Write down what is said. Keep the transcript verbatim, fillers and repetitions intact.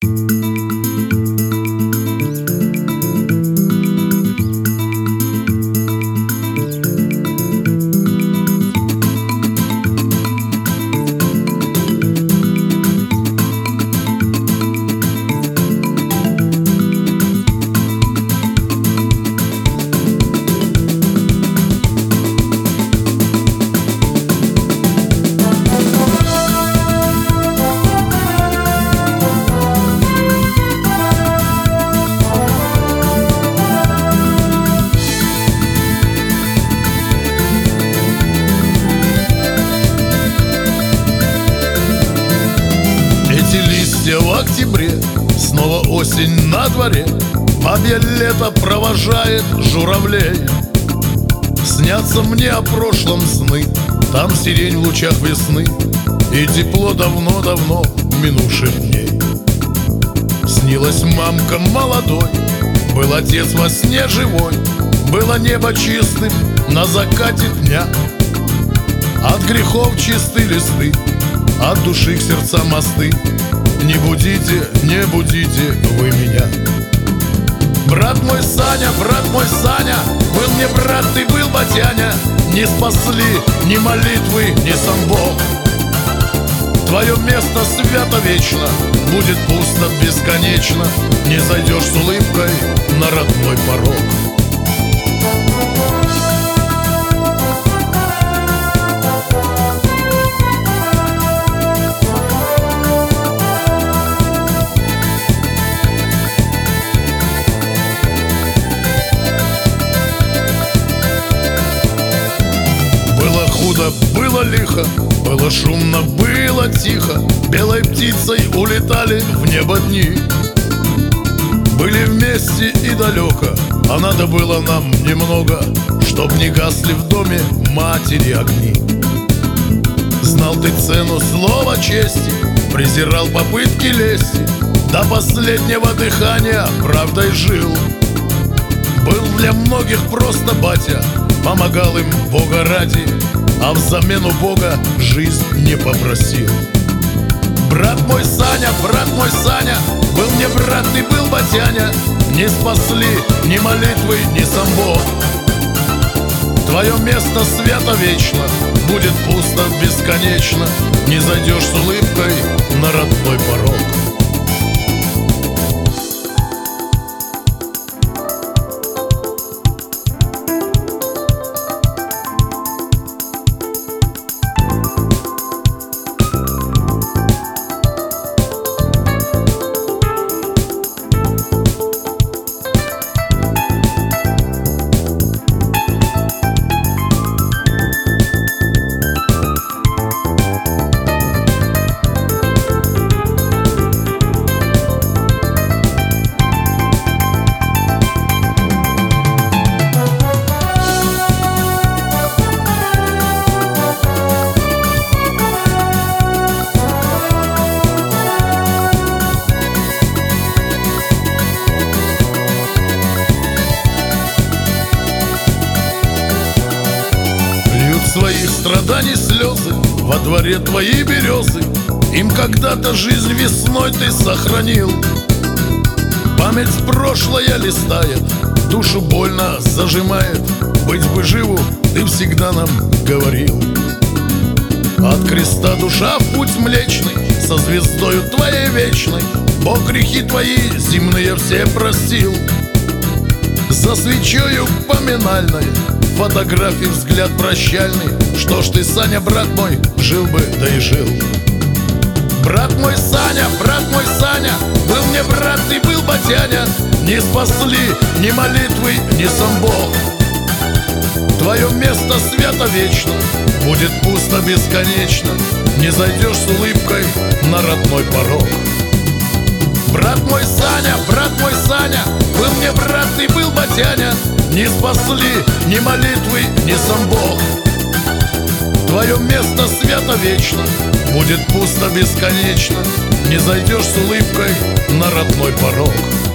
В октябре снова осень на дворе, бабье лето провожает журавлей. Снятся мне о прошлом сны, там сирень в лучах весны и тепло давно-давно минувших дней. Снилась мамка молодой, был отец во сне живой, было небо чистым на закате дня. От грехов чисты листы, от души к сердцам мосты. Не будите, не будите вы меня. Брат мой Саня, брат мой Саня, был мне брат, ты был батяня. Не спасли ни молитвы, ни сам Бог. Твое место свято вечно, будет пусто бесконечно. Не зайдешь с улыбкой на родной порог. Было лихо, было шумно, было тихо. Белой птицей улетали в небо дни. Были вместе и далеко, а надо было нам немного, чтоб не гасли в доме матери огни. Знал ты цену слова чести, презирал попытки лести, до последнего дыхания правдой жил. Был для многих просто батя, помогал им Бога ради, а взамен у Бога жизнь не попросил. Брат мой Саня, брат мой Саня, был мне брат, ты был батяня. Не спасли ни молитвы, ни сам Бог. Твое место свято вечно, будет пусто бесконечно. Не зайдешь с улыбкой на родной порог. Своих страданий слезы во дворе твои березы. Им когда-то жизнь весной ты сохранил. Память прошлое листает, душу больно зажимает. Быть бы живу, ты всегда нам говорил. От креста душа в путь млечный, со звездою твоей вечной. Бог грехи твои земные все простил. За свечою поминальной, фотографии взгляд прощальный. Что ж ты, Саня, брат мой, жил бы, да и жил. Брат мой Саня, брат мой Саня, был мне брат, ты был батяня. Не спасли ни молитвы, ни сам Бог. Твое место свято вечно, будет пусто бесконечно. Не зайдешь с улыбкой на родной порог. Брат мой Саня, брат мой Саня, был мне брат, ты был батяня. Не спасли ни молитвы, ни сам Бог. Твое место свято вечно, будет пусто бесконечно. Не зайдешь с улыбкой на родной порог.